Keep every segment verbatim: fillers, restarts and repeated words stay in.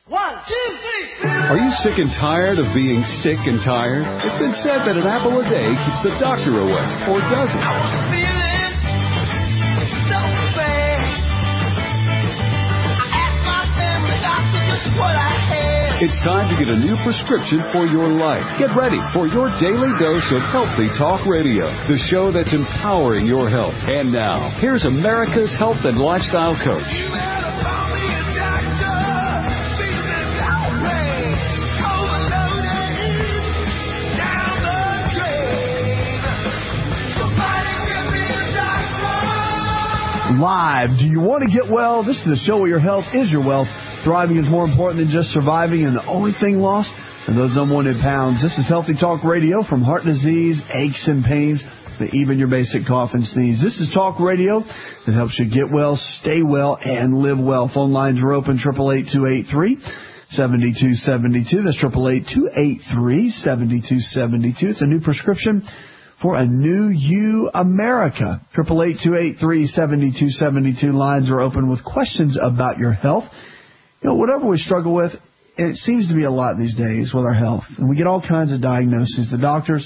One, two, three. Are you sick and tired of being sick and tired? It's been said that an apple a day keeps the doctor away, or does it? I was feeling so bad. I asked my family doctor just what I had. It's time to get a new prescription for your life. Get ready for your daily dose of Healthy Talk Radio, the show that's empowering your health. And now, here's America's health and lifestyle coach. You better call me a doctor. Feeling alright. Overloaded. Down the drain. Somebody give me a doctor. Live. Do you want to get well? This is the show where your health is your wealth. Thriving is more important than just surviving, and the only thing lost are those unwanted pounds. This is Healthy Talk Radio, from heart disease, aches and pains, to even your basic cough and sneeze. This is Talk Radio that helps you get well, stay well, and live well. Phone lines are open, eight eight eight, two eight three, seven two seven two. That's eight eight eight, two eight three, seven two seven two. It's a new prescription for a new you, America. eight eight eight, two eight three, seven two seven two. Lines are open with questions about your health. You know, whatever we struggle with, it seems to be a lot these days with our health. And we get all kinds of diagnoses. The doctors,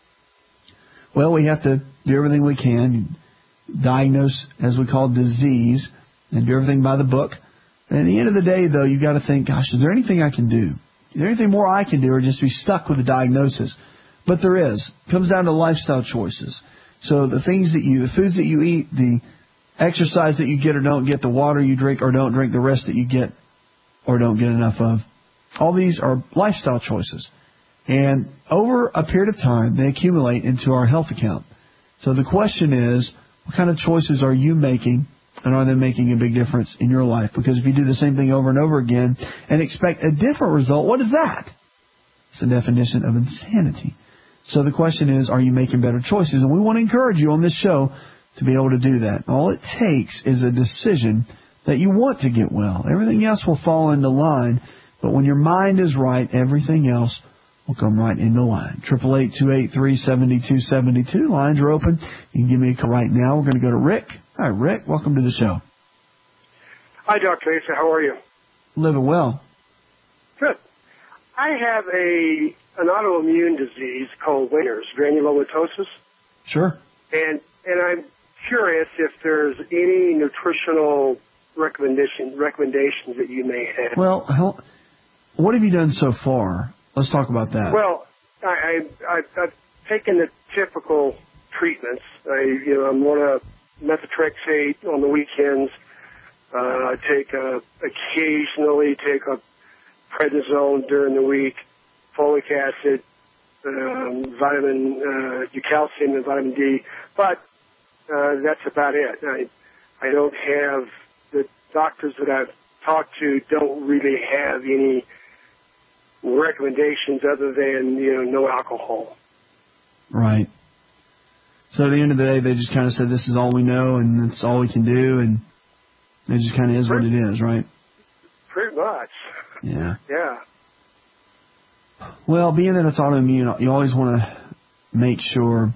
well, we have to do everything we can, diagnose, as we call, disease, and do everything by the book. And at the end of the day, though, you've got to think, gosh, is there anything I can do? Is there anything more I can do, or just be stuck with the diagnosis? But there is. It comes down to lifestyle choices. So the things that you, the foods that you eat, the exercise that you get or don't get, the water you drink or don't drink, the rest that you get or don't get enough of. All these are lifestyle choices. And over a period of time, they accumulate into our health account. So the question is, what kind of choices are you making, and are they making a big difference in your life? Because if you do the same thing over and over again and expect a different result, what is that? It's the definition of insanity. So the question is, are you making better choices? And we want to encourage you on this show to be able to do that. All it takes is a decision that you want to get well. Everything else will fall into line, but when your mind is right, everything else will come right into line. eight eight eight, two eight three, seven two seven two. Lines are open. You can give me a call right now. We're going to go to Rick. Hi, Rick. Welcome to the show. Hi, Doctor Asa. How are you? Living well. Good. I have a an autoimmune disease called Winter's granulomatosis. Sure. And and I'm curious if there's any nutritional recommendation recommendations that you may have. Well, how, what have you done so far? Let's talk about that. Well, I, I I've, I've taken the typical treatments. I you know I'm on a methotrexate on the weekends. Uh, I take a, occasionally take a prednisone during the week, folic acid, um, vitamin, uh, calcium, and vitamin D. But uh, that's about it. I I don't have the doctors that I've talked to don't really have any recommendations other than, you know, no alcohol. Right. So at the end of the day, they just kind of said, this is all we know and that's all we can do, and it just kind of is pretty, what it is, right? Pretty much. Yeah. Yeah. Well, being that it's autoimmune, you always want to make sure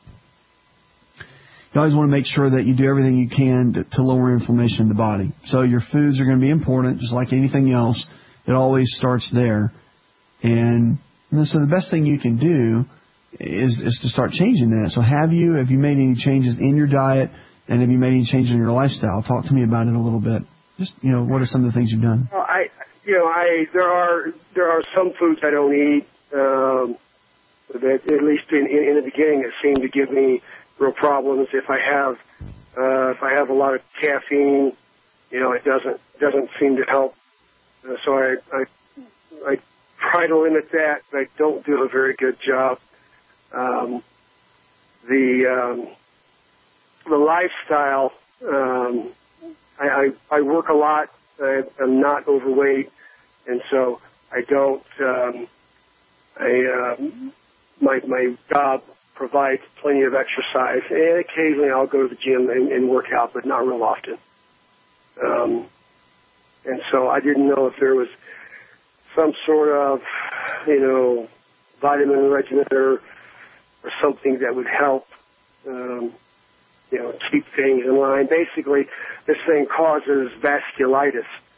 You always want to make sure that you do everything you can to, to lower inflammation in the body. So your foods are going to be important, just like anything else. It always starts there. And, and so the best thing you can do is, is to start changing that. So have you, have you made any changes in your diet, and have you made any changes in your lifestyle? Talk to me about it a little bit. Just, you know, what are some of the things you've done? Well, I, you know, I there are there are some foods I don't eat. Um, that at least in, in, in the beginning, it seemed to give me real problems. If I have uh, if I have a lot of caffeine, you know, it doesn't doesn't seem to help. Uh, so I, I I try to limit that, but I don't do a very good job. Um, the um, the lifestyle. Um, I, I I work a lot. I, I'm not overweight, and so I don't. Um, I um, my my job provides plenty of exercise, and occasionally I'll go to the gym and, and work out, but not real often. Um, and so I didn't know if there was some sort of, you know, vitamin regimen or, or something that would help, um, you know, keep things in line. Basically, this thing causes vasculitis,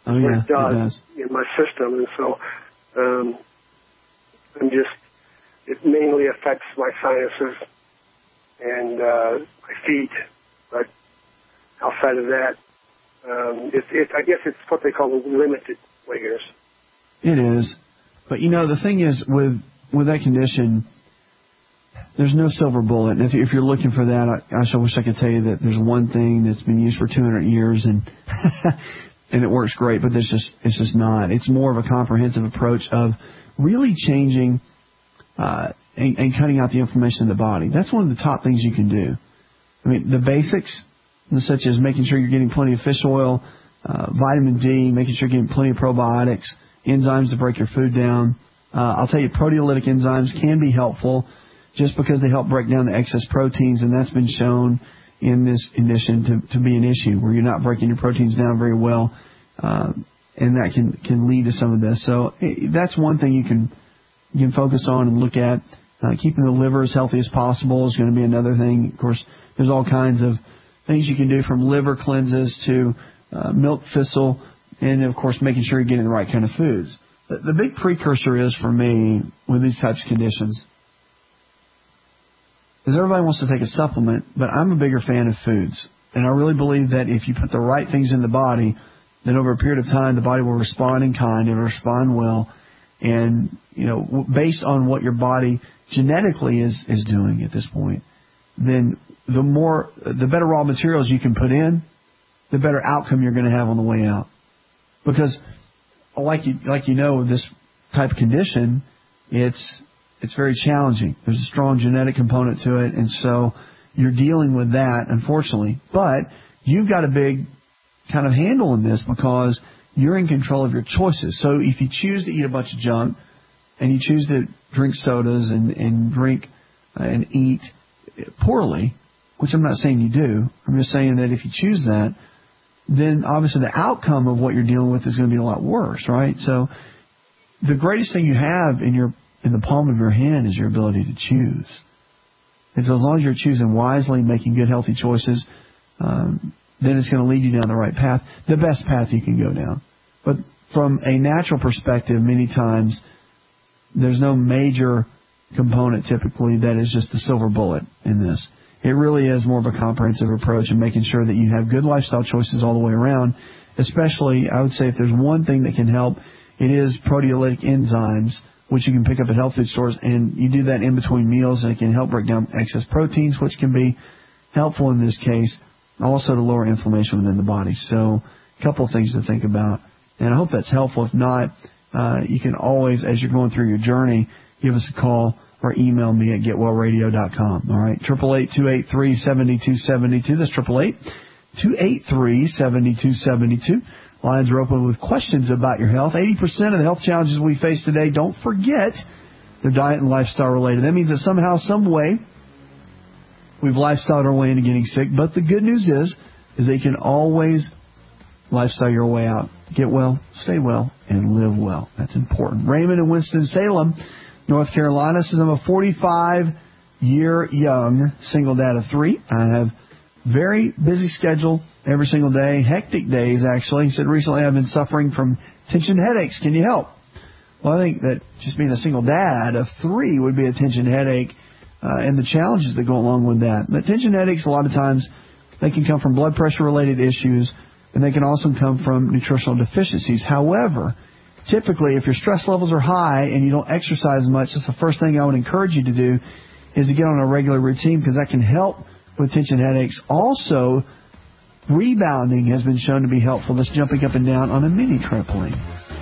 oh, what yeah, it does, it does in my system. And so um, I'm just, it mainly affects my sinuses and uh, my feet. But outside of that, um, it's, it, I guess it's what they call limited weight gainers. It is. But, you know, the thing is, with with that condition, there's no silver bullet. And if, if you're looking for that, I, gosh, I wish I could tell you that there's one thing that's been used for two hundred years and and it works great, but there's just it's just not. It's more of a comprehensive approach of really changing uh, and, and cutting out the inflammation in the body. That's one of the top things you can do. I mean, the basics, such as making sure you're getting plenty of fish oil, uh, vitamin D, making sure you're getting plenty of probiotics, enzymes to break your food down. Uh, I'll tell you, proteolytic enzymes can be helpful just because they help break down the excess proteins, and that's been shown in this condition to, to be an issue where you're not breaking your proteins down very well, uh, and that can, can lead to some of this. So it, that's one thing you can you can focus on and look at. Uh, keeping the liver as healthy as possible is going to be another thing. Of course, there's all kinds of things you can do, from liver cleanses to uh, milk thistle, and, of course, making sure you're getting the right kind of foods. The, the big precursor is, for me, with these types of conditions, is everybody wants to take a supplement, but I'm a bigger fan of foods. And I really believe that if you put the right things in the body, then over a period of time, the body will respond in kind, it will respond well. And, you know, based on what your body genetically is, is doing at this point, then the more, the better raw materials you can put in, the better outcome you're going to have on the way out. Because, like you, like you know, with this type of condition, it's it's very challenging. There's a strong genetic component to it, and so you're dealing with that, unfortunately. But you've got a big kind of handle in this because you're in control of your choices. So if you choose to eat a bunch of junk, and you choose to drink sodas and, and drink uh, and eat poorly, which I'm not saying you do, I'm just saying that if you choose that, then obviously the outcome of what you're dealing with is going to be a lot worse, right? So the greatest thing you have in your in the palm of your hand is your ability to choose. And so as long as you're choosing wisely, making good, healthy choices, um, then it's going to lead you down the right path, the best path you can go down. But from a natural perspective, many times there's no major component typically that is just the silver bullet in this. It really is more of a comprehensive approach and making sure that you have good lifestyle choices all the way around. Especially, I would say, if there's one thing that can help, it is proteolytic enzymes, which you can pick up at health food stores, and you do that in between meals, and it can help break down excess proteins, which can be helpful in this case, also to lower inflammation within the body. So a couple of things to think about, and I hope that's helpful. If not, uh, you can always, as you're going through your journey, give us a call or email me at get well radio dot com. All right, eight eight eight, two eight three, seven two seven two. That's eight eight eight, two eight three, seven two seven two. Lines are open with questions about your health. eighty percent of the health challenges we face today, don't forget, they're diet and lifestyle related. That means that somehow, some way, we've lifestyled our way into getting sick. But the good news is, is that you can always lifestyle your way out. Get well, stay well, and live well. That's important. Raymond in Winston-Salem, North Carolina, says, I'm a forty-five-year young single dad of three. I have very busy schedule every single day, hectic days, actually. He said, recently I've been suffering from tension headaches. Can you help? Well, I think that just being a single dad of three would be a tension headache uh, and the challenges that go along with that. But tension headaches, a lot of times, they can come from blood pressure-related issues, and they can also come from nutritional deficiencies. However, typically, if your stress levels are high and you don't exercise much, that's the first thing I would encourage you to do is to get on a regular routine, because that can help with tension headaches. Also, rebounding has been shown to be helpful. That's jumping up and down on a mini trampoline.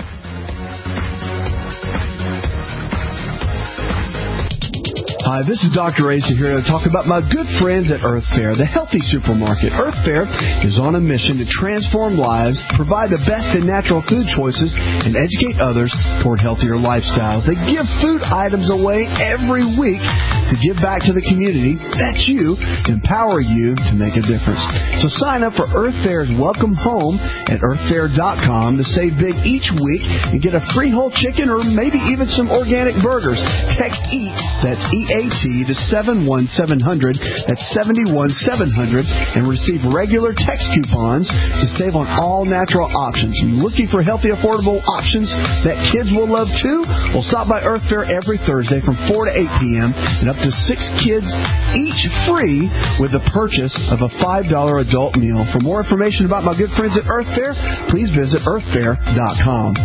Hi, this is Doctor Asa here to talk about my good friends at Earth Fare, the healthy supermarket. Earth Fare is on a mission to transform lives, provide the best in natural food choices, and educate others toward healthier lifestyles. They give food items away every week to give back to the community. That's you, empower you to make a difference. So sign up for Earth Fare's Welcome Home at earth fare dot com to save big each week and get a free whole chicken or maybe even some organic burgers. Text EAT, that's E A T to seven one seven zero zero. That's seven one seven zero zero. And receive regular text coupons to save on all natural options. Are you looking for healthy, affordable options that kids will love too? Well, stop by Earth Fare every Thursday from four to eight p.m. and up to six kids each free with the purchase of a five dollar adult meal. For more information about my good friends at Earth Fare, please visit earth fare dot com.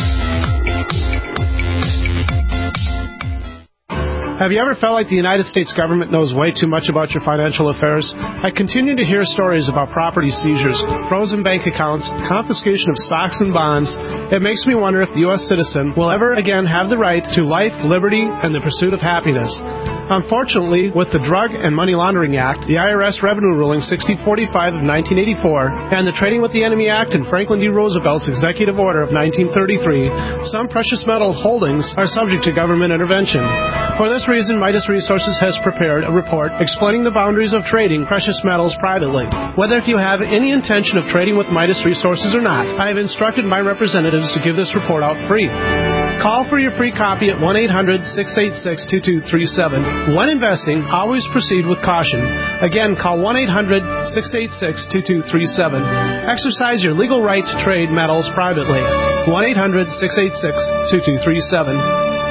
Have you ever felt like the United States government knows way too much about your financial affairs? I continue to hear stories about property seizures, frozen bank accounts, confiscation of stocks and bonds. It makes me wonder if the U S citizen will ever again have the right to life, liberty, and the pursuit of happiness. Unfortunately, with the Drug and Money Laundering Act, the I R S Revenue Ruling sixty forty-five of nineteen eighty-four, and the Trading with the Enemy Act and Franklin D. Roosevelt's Executive Order of nineteen thirty-three, some precious metal holdings are subject to government intervention. For this reason, Midas Resources has prepared a report explaining the boundaries of trading precious metals privately. Whether if you have any intention of trading with Midas Resources or not, I have instructed my representatives to give this report out free. Call for your free copy at one eight hundred six eight six two two three seven. When investing, always proceed with caution. Again, call one eight hundred six eight six two two three seven. Exercise your legal right to trade metals privately. one eight hundred six eight six two two three seven.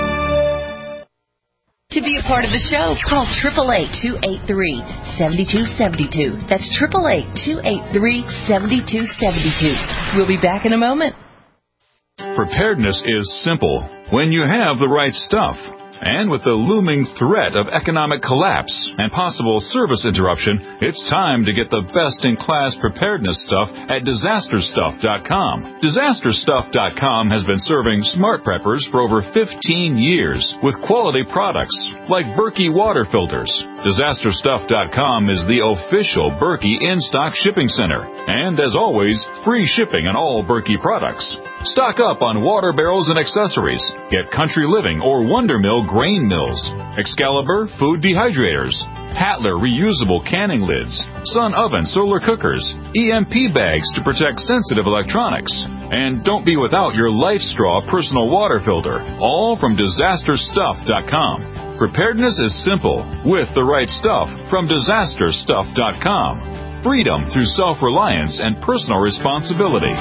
To be a part of the show, call eight eight eight, two eight three, seven two seven two. That's eight eight eight, two eight three, seven two seven two. We'll be back in a moment. Preparedness is simple when you have the right stuff. And with the looming threat of economic collapse and possible service interruption, it's time to get the best-in-class preparedness stuff at disaster stuff dot com. disaster stuff dot com has been serving smart preppers for over fifteen years with quality products like Berkey water filters. disaster stuff dot com is the official Berkey in-stock shipping center. And as always, free shipping on all Berkey products. Stock up on water barrels and accessories. Get Country Living or Wonder Mill grain mills, Excalibur food dehydrators, Tatler reusable canning lids, Sun oven solar cookers, E M P bags to protect sensitive electronics. And don't be without your Life Straw personal water filter, all from disaster stuff dot com. Preparedness is simple with the right stuff from disaster stuff dot com. Freedom through self-reliance and personal responsibility.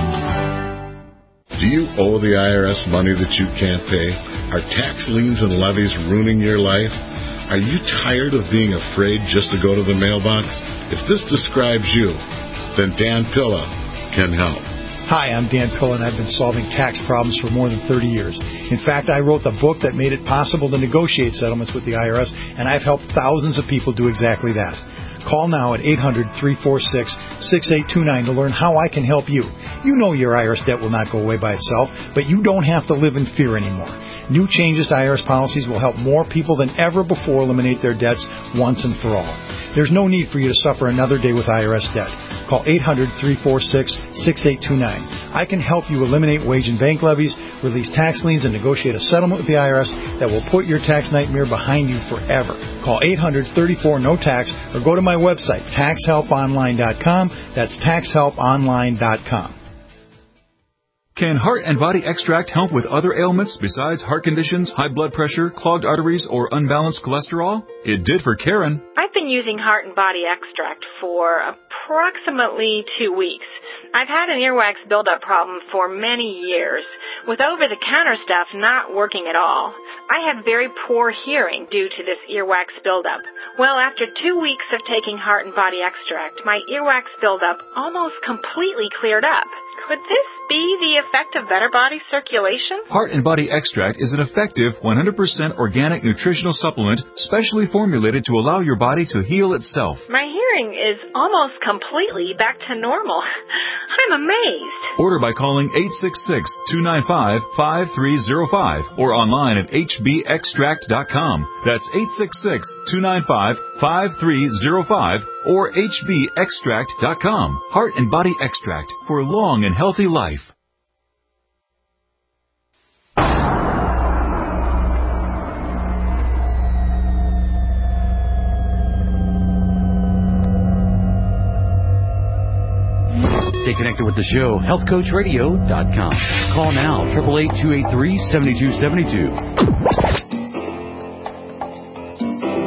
Do you owe the I R S money that you can't pay? Are tax liens and levies ruining your life? Are you tired of being afraid just to go to the mailbox? If this describes you, then Dan Pilla can help. Hi, I'm Dan Pilla, and I've been solving tax problems for more than thirty years. In fact, I wrote the book that made it possible to negotiate settlements with the I R S, and I've helped thousands of people do exactly that. Call now at eight hundred, three four six, six eight two nine to learn how I can help you. You know your I R S debt will not go away by itself, but you don't have to live in fear anymore. New changes to I R S policies will help more people than ever before eliminate their debts once and for all. There's no need for you to suffer another day with I R S debt. Call eight hundred, three four six, six eight two nine. I can help you eliminate wage and bank levies, release tax liens, and negotiate a settlement with the I R S that will put your tax nightmare behind you forever. Call eight hundred, thirty-four, no tax or go to my website, tax help online dot com. That's tax help online dot com. Can Heart and Body Extract help with other ailments besides heart conditions, high blood pressure, clogged arteries, or unbalanced cholesterol? It did for Karen. I've been using Heart and Body Extract for approximately two weeks. I've had an earwax buildup problem for many years, with over-the-counter stuff not working at all. I have very poor hearing due to this earwax buildup. Well, after two weeks of taking Heart and Body Extract, my earwax buildup almost completely cleared up. Could this be the effect of better body circulation? Heart and Body Extract is an effective one hundred percent organic nutritional supplement specially formulated to allow your body to heal itself. My hearing is almost completely back to normal. I'm amazed. Order by calling eight six six, two nine five, five three zero five or online at h b extract dot com. That's eight six six, two nine five, five three zero five or h b extract dot com. Heart and Body Extract for long and healthy life. Stay connected with the show, health coach radio dot com. Call now, eight eight eight, two eight three, seven two seven two.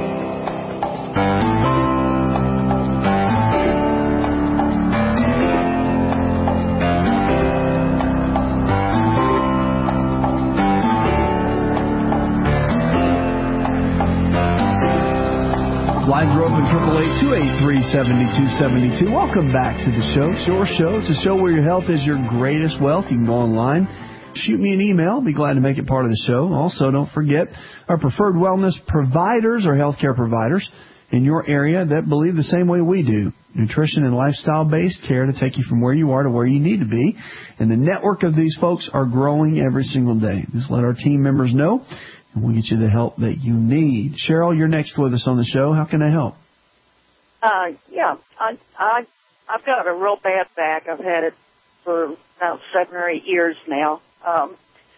Lines are open, eight eight eight, two eight three, seven two seven two. Welcome back to the show. It's your show. It's a show where your health is your greatest wealth. You can go online, shoot me an email. I'll be glad to make it part of the show. Also, don't forget our preferred wellness providers or healthcare providers in your area that believe the same way we do. Nutrition and lifestyle-based care to take you from where you are to where you need to be. And the network of these folks are growing every single day. Just let our team members know, and we'll get you the help that you need. Cheryl, you're next with us on the show. How can I help? Uh, yeah, I, I, I've got a real bad back. I've had it for about seven or eight years now. Um,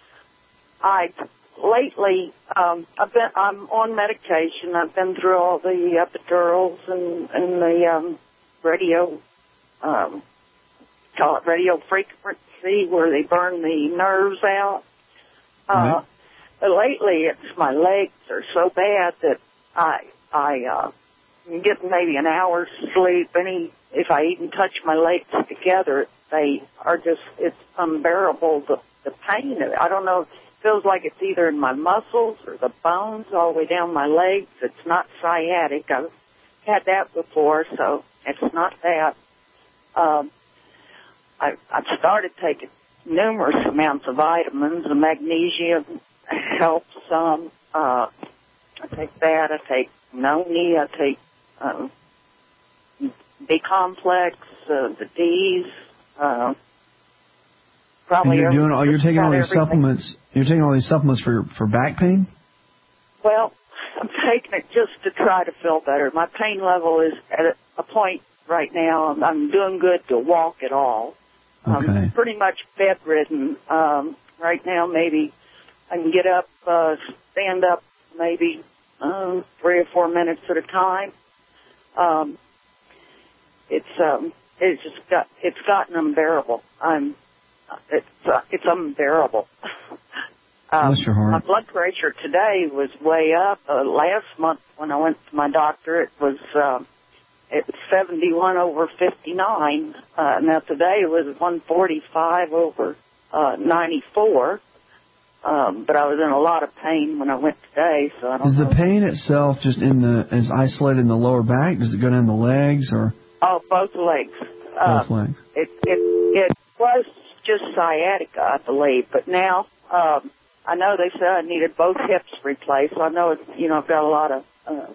I lately, um, I've been, I'm on medication. I've been through all the epidurals and, and the um, radio, um, call it radio frequency, where they burn the nerves out. Uh, mm-hmm. But lately, it's my legs are so bad that I, I, uh, get maybe an hour's sleep. Any, if I even touch my legs together, they are just, it's unbearable, the, the pain of it. I don't know, it feels like it's either in my muscles or the bones all the way down my legs. It's not sciatic. I've had that before, so it's not that. Um, I, I've started taking numerous amounts of vitamins. The magnesium helps some. Uh, I take that. I take noni. I take um, B-complex, uh, the D's. Uh, probably and you're every, doing all. You're taking all these everything. supplements. You're taking all these supplements for for back pain. Well, I'm taking it just to try to feel better. My pain level is at a point right now. I'm, I'm doing good to walk at all. Okay. I'm pretty much bedridden um, right now. Maybe I can get up, uh, stand up, maybe uh, three or four minutes at a time. Um, it's um, it's just got it's gotten unbearable. I'm it's uh, it's unbearable. um, Bless your heart. My blood pressure today was way up. Uh, last month when I went to my doctor, it was uh, it was seventy-one over fifty-nine. Uh, now today it was one forty-five over uh, ninety-four. Um, but I was in a lot of pain when I went today, so I don't Is know. the pain itself just in the is isolated in the lower back? Does it go down the legs or Oh, both legs. both Uh, legs? It it it was just sciatica, I believe, but now um, I know they said I needed both hips replaced. So I know it's, you know I've got a lot of uh,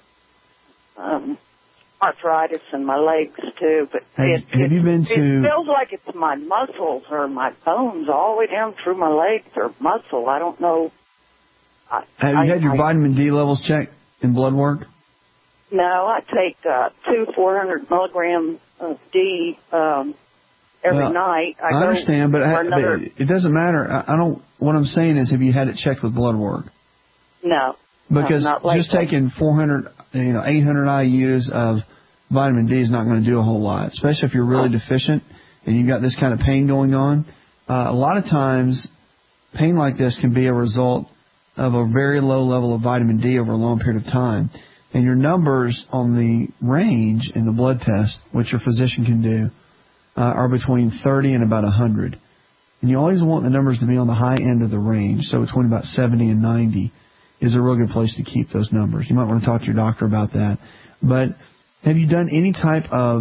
um, arthritis in my legs too. But Have, it, have it, you been it to? feels like it's my muscles or my bones all the way down through my legs or muscle. I don't know. I, Have you I, had your I, vitamin D levels checked in blood work? No, I take uh, two four hundred milligram of D um, every Well, night. I, I go understand, but, for I, another, but it doesn't matter. I, I don't. What I'm saying is, have you had it checked with blood work? no, Because no, not just lately. taking four hundred, you know, eight hundred I U's of vitamin D is not going to do a whole lot, especially if you're really deficient and you've got this kind of pain going on. Uh, a lot of times, pain like this can be a result of a very low level of vitamin D over a long period of time. And your numbers on the range in the blood test, which your physician can do, uh, are between thirty and about one hundred. And you always want the numbers to be on the high end of the range, so between about seventy and ninety is a real good place to keep those numbers. You might want to talk to your doctor about that. But have you done any type of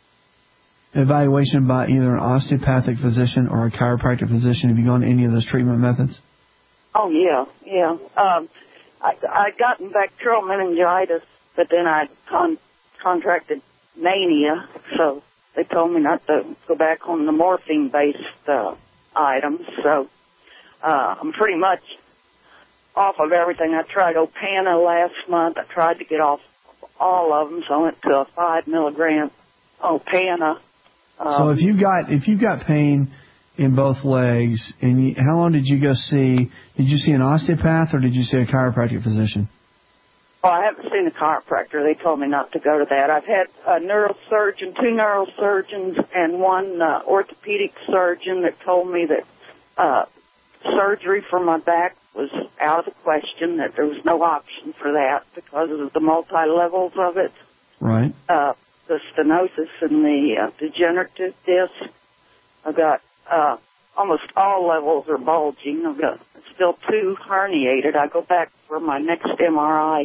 evaluation by either an osteopathic physician or a chiropractic physician? Have you gone to any of those treatment methods? Oh yeah, yeah. Um, I I gotten bacterial meningitis, but then I con- contracted mania, so they told me not to go back on the morphine-based uh, items. So uh, I'm pretty much off of everything. I tried Opana last month. I tried to get off all of them, so I went to a five milligram Opana. Um, so if you got if you got pain in both legs, and you, how long did you go see? Did you see an osteopath or did you see a chiropractic physician? Well, I haven't seen a chiropractor. They told me not to go to that. I've had a neurosurgeon, two neurosurgeons, and one uh, orthopedic surgeon that told me that uh, surgery for my back was out of the question, that there was no option for that because of the multi-levels of it. Right. Uh, the stenosis and the uh, degenerative disc. I've got uh, almost all levels are bulging. I've got still two herniated. I go back for my next M R I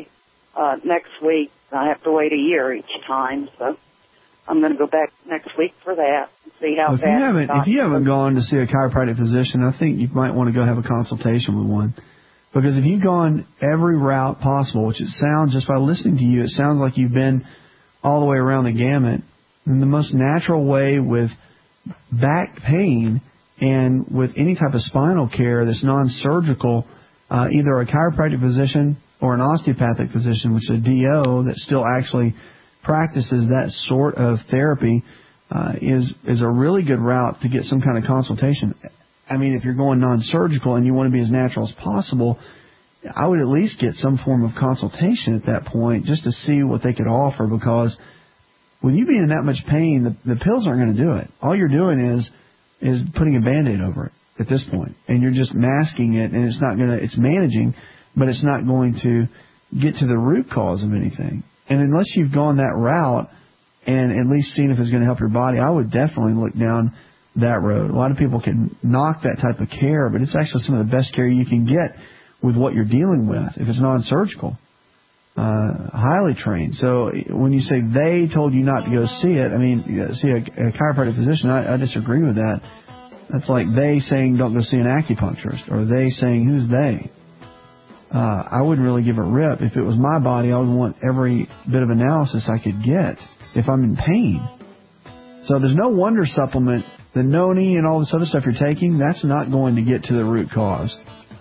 uh, next week. I have to wait a year each time, so I'm going to go back next week for that and see how well, if bad you haven't, it's if you haven't gone to see a chiropractic physician, I think you might want to go have a consultation with one. Because if you've gone every route possible, which it sounds, just by listening to you, it sounds like you've been all the way around the gamut, and the most natural way with back pain and with any type of spinal care that's non-surgical, uh, either a chiropractic physician or an osteopathic physician, which is a D O that still actually practices that sort of therapy, uh, is is a really good route to get some kind of consultation. I mean, if you're going non-surgical and you want to be as natural as possible, I would at least get some form of consultation at that point just to see what they could offer, because with you being in that much pain, the, the pills aren't going to do it. All you're doing is is putting a Band-Aid over it at this point, and you're just masking it, and it's not going to, it's managing, but it's not going to get to the root cause of anything. And unless you've gone that route and at least seen if it's going to help your body, I would definitely look down that road. A lot of people can knock that type of care, but it's actually some of the best care you can get with what you're dealing with if it's non-surgical. Uh, highly trained. So when you say they told you not to go see it, I mean, see a, a chiropractic physician, I, I disagree with that. That's like they saying don't go see an acupuncturist, or they saying who's they. Uh, I wouldn't really give a rip. If it was my body, I would want every bit of analysis I could get if I'm in pain. So there's no wonder supplement, the Noni and all this other stuff you're taking, that's not going to get to the root cause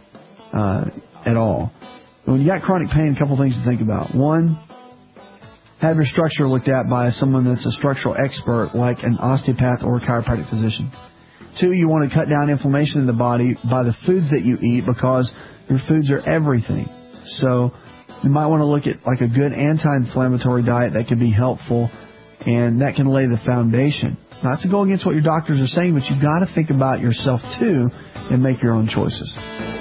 uh, at all. When you got chronic pain, a couple things to think about. One, have your structure looked at by someone that's a structural expert like an osteopath or a chiropractic physician. Two, you want to cut down inflammation in the body by the foods that you eat, because your foods are everything. So you might want to look at like a good anti-inflammatory diet that can be helpful, and that can lay the foundation. Not to go against what your doctors are saying, but you've got to think about yourself too and make your own choices.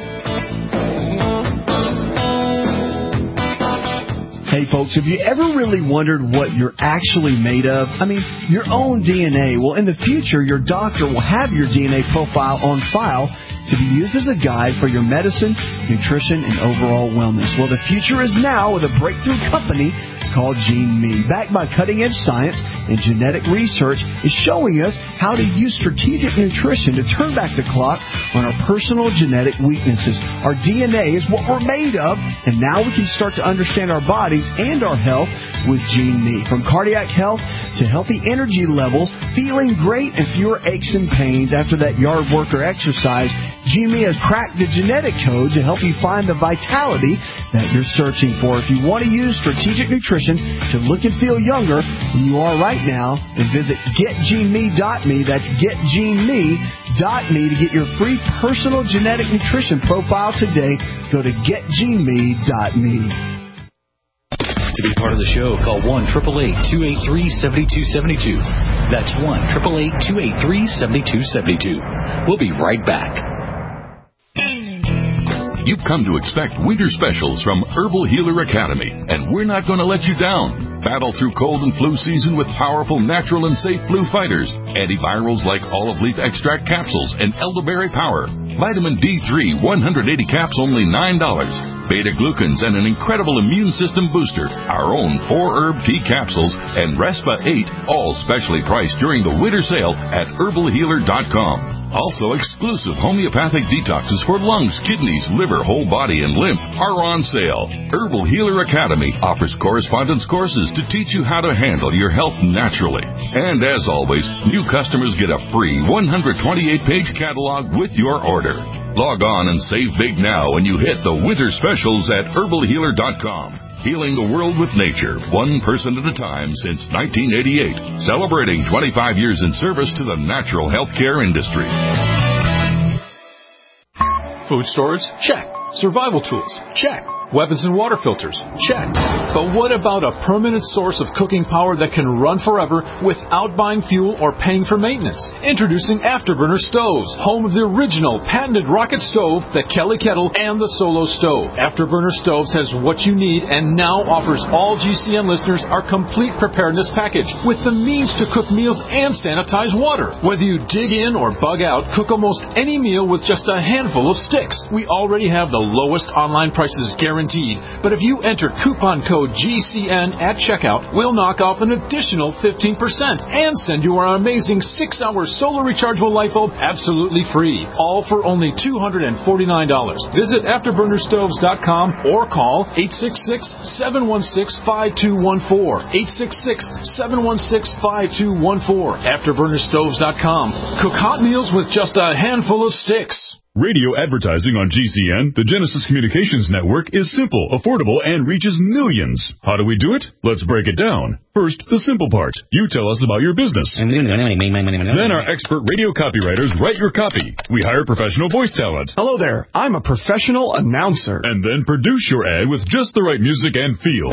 Hey folks, have you ever really wondered what you're actually made of? I mean, your own D N A. Well, in the future, your doctor will have your D N A profile on file to be used as a guide for your medicine, nutrition, and overall wellness. Well, the future is now with a breakthrough company called GeneMe. Backed by cutting-edge science and genetic research, is showing us how to use strategic nutrition to turn back the clock on our personal genetic weaknesses. Our D N A is what we're made of, and now we can start to understand our bodies and our health with GeneMe. From cardiac health to healthy energy levels, feeling great, and fewer aches and pains after that yard work or exercise, GeneMe has cracked the genetic code to help you find the vitality that you're searching for. If you want to use strategic nutrition to look and feel younger than you are right now, then visit get gene me dot me. That's get gene me dot me to get your free personal genetic nutrition profile today. Go to get gene me dot me. To be part of the show, call one eight eight eight, two eight three, seven two seven two. That's one eight eight eight, two eight three, seven two seven two. We'll be right back. You've come to expect winter specials from Herbal Healer Academy, and we're not going to let you down. Battle through cold and flu season with powerful, natural, and safe flu fighters. Antivirals like olive leaf extract capsules and elderberry power. Vitamin D three, one hundred eighty caps, only nine dollars. Beta-glucans and an incredible immune system booster. Our own four-herb tea capsules and Respa eight, all specially priced during the winter sale at herbal healer dot com. Also, exclusive homeopathic detoxes for lungs, kidneys, liver, whole body, and lymph are on sale. Herbal Healer Academy offers correspondence courses to teach you how to handle your health naturally. And as always, new customers get a free one hundred twenty-eight page catalog with your order. Log on and save big now when you hit the winter specials at herbal healer dot com. Healing the world with nature, one person at a time since nineteen eighty-eight. Celebrating twenty-five years in service to the natural healthcare industry. Food storage? Check. Survival tools? Check. Weapons and water filters? Check. But what about a permanent source of cooking power that can run forever without buying fuel or paying for maintenance? Introducing Afterburner Stoves, home of the original patented rocket stove, the Kelly Kettle, and the Solo Stove. Afterburner Stoves has what you need and now offers all G C N listeners our complete preparedness package with the means to cook meals and sanitize water. Whether you dig in or bug out, cook almost any meal with just a handful of sticks. We already have the the lowest online prices guaranteed. But if you enter coupon code G C N at checkout, we'll knock off an additional fifteen percent and send you our amazing six hour solar rechargeable light bulb absolutely free. All for only two hundred forty-nine dollars. Visit afterburner stoves dot com or call eight six six, seven one six, five two one four. eight six six, seven one six, five two one four. afterburner stoves dot com. Cook hot meals with just a handful of sticks. Radio advertising on G C N, the Genesis Communications Network, is simple, affordable, and reaches millions. How do we do it? Let's break it down. First, the simple part. You tell us about your business. Then our expert radio copywriters write your copy. We hire professional voice talent. Hello there. I'm a professional announcer. And then produce your ad with just the right music and feel.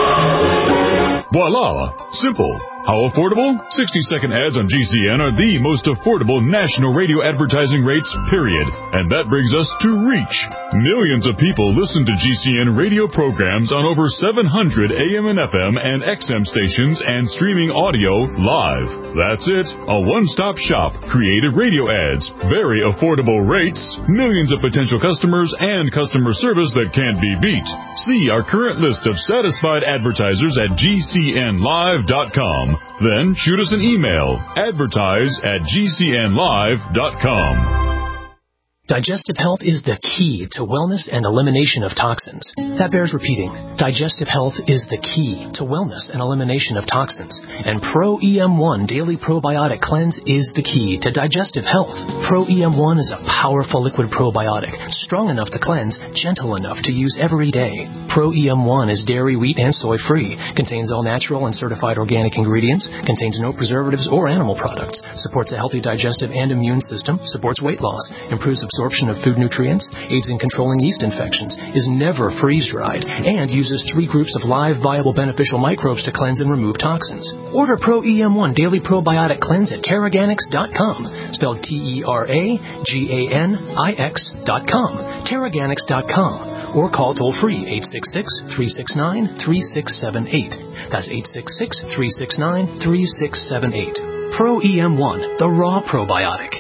Voila! Simple. How affordable? sixty-second ads on G C N are the most affordable national radio advertising rates, period. And that brings us to reach. Millions of people listen to G C N radio programs on over seven hundred A M and F M and X M stations and streaming audio live. That's it. A one-stop shop. Creative radio ads. Very affordable rates. Millions of potential customers and customer service that can't be beat. See our current list of satisfied advertisers at G C N live dot com. Then shoot us an email, advertise at G C N live dot com. Digestive health is the key to wellness and elimination of toxins. That bears repeating. Digestive health is the key to wellness and elimination of toxins. And Pro E M one Daily Probiotic Cleanse is the key to digestive health. Pro E M one is a powerful liquid probiotic, strong enough to cleanse, gentle enough to use every day. Pro E M one is dairy, wheat, and soy-free, contains all natural and certified organic ingredients, contains no preservatives or animal products, supports a healthy digestive and immune system, supports weight loss, improves absorption of food nutrients, aids in controlling yeast infections, is never freeze-dried, and uses three groups of live, viable, beneficial microbes to cleanse and remove toxins. Order Pro E M one Daily Probiotic Cleanse at Terraganix dot com, spelled T E R A G A N I X dot com, Terraganix dot com, or call toll-free eight six six, three six nine, three six seven eight. That's eight six six, three six nine, three six seven eight. Pro E M one, the raw probiotic.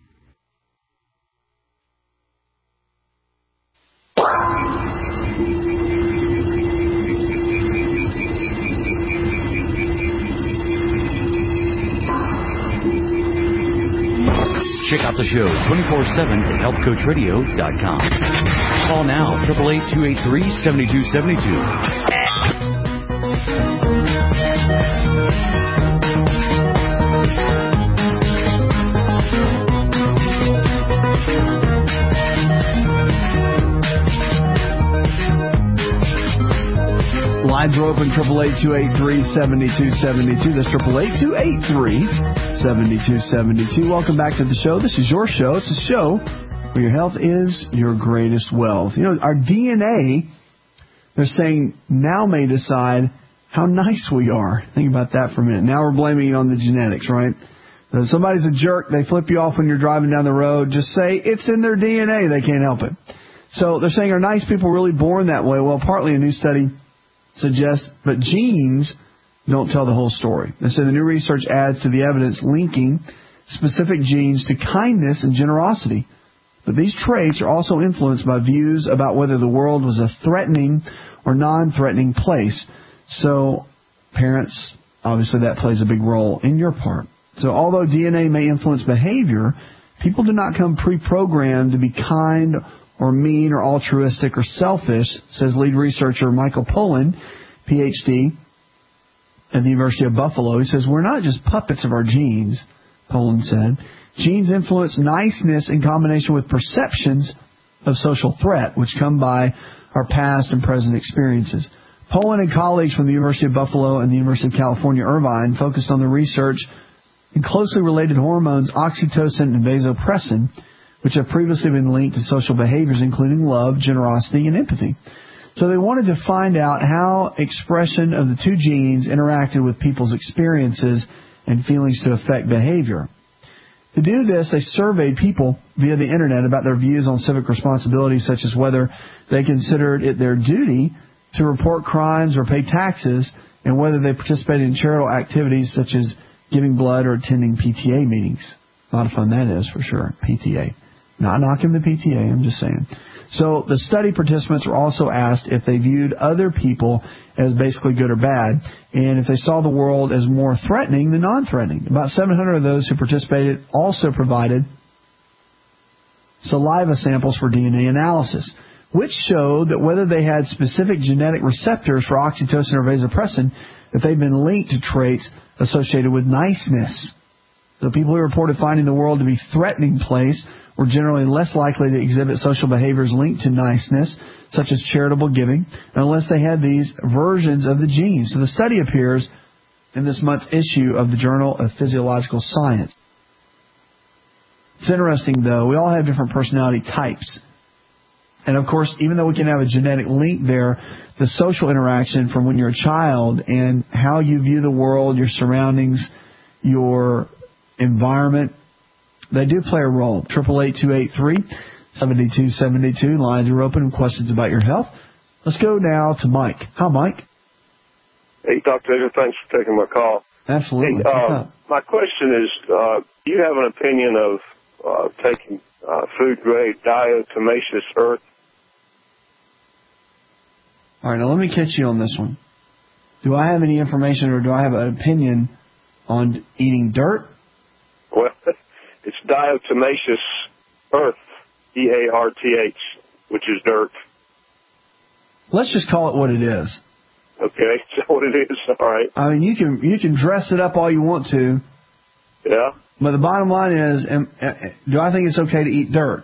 Check out the show twenty-four seven at health coach radio dot com. Call now, eight eight eight, two eight three, seven two seven two. Lines are open, eight eight eight, two eight three, seven two seven two. That's eight eight eight, two eight three, seven two seven two. Welcome back to the show. This is your show. It's a show where your health is your greatest wealth. You know, our D N A, they're saying, now may decide how nice we are. Think about that for a minute. Now we're blaming it on the genetics, right? So somebody's a jerk. They flip you off when you're driving down the road. Just say it's in their D N A. They can't help it. So they're saying, are nice people really born that way? Well, partly a new study suggests, but genes don't tell the whole story. They say the new research adds to the evidence linking specific genes to kindness and generosity. But these traits are also influenced by views about whether the world was a threatening or non-threatening place. So, parents, obviously that plays a big role in your part. So although D N A may influence behavior, people do not come pre-programmed to be kind or mean or altruistic or selfish, says lead researcher Michael Pollan, P H D at the University of Buffalo. He says, we're not just puppets of our genes, Pollan said. Genes influence niceness in combination with perceptions of social threat, which come by our past and present experiences. Pollan and colleagues from the University of Buffalo and the University of California, Irvine, focused on the research in closely related hormones oxytocin and vasopressin, which have previously been linked to social behaviors, including love, generosity, and empathy. So they wanted to find out how expression of the two genes interacted with people's experiences and feelings to affect behavior. To do this, they surveyed people via the Internet about their views on civic responsibility, such as whether they considered it their duty to report crimes or pay taxes, and whether they participated in charitable activities such as giving blood or attending P T A meetings. A lot of fun that is, for sure, P T A. Not knocking the P T A, I'm just saying. So the study participants were also asked if they viewed other people as basically good or bad, and if they saw the world as more threatening than non-threatening. About seven hundred of those who participated also provided saliva samples for D N A analysis, which showed that whether they had specific genetic receptors for oxytocin or vasopressin, that they've been linked to traits associated with niceness. So people who reported finding the world to be a threatening place were generally less likely to exhibit social behaviors linked to niceness, such as charitable giving, unless they had these versions of the genes. So the study appears in this month's issue of the Journal of Physiological Science. It's interesting, though. We all have different personality types. And, of course, even though we can have a genetic link there, the social interaction from when you're a child and how you view the world, your surroundings, your environment, they do play a role. Triple eight two eight three seven two seven two. Lines are open. Questions about your health. Let's go now to Mike. Hi, Mike. Hey, Doctor Edgar. Thanks for taking my call. Absolutely. Hey, uh, my question is, uh, do you have an opinion of uh, taking uh, food-grade diatomaceous earth? All right, now let me catch you on this one. Do I have any information or do I have an opinion on eating dirt? Well, it's diatomaceous earth, D A R T H, which is dirt. Let's just call it what it is. Okay, so what it is, all right. I mean, you can you can dress it up all you want to. Yeah. But the bottom line is, am, do I think it's okay to eat dirt?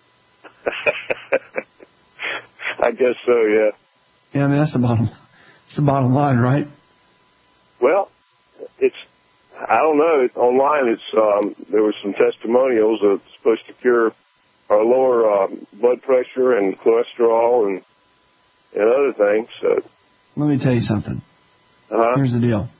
I guess so, yeah. Yeah, I mean, that's the bottom, that's the bottom line, right? Well, it's, I don't know. It, online, it's um, there were some testimonials that it's supposed to cure or lower um, blood pressure and cholesterol and and other things. So. Let me tell you something. Uh-huh. Here's the deal.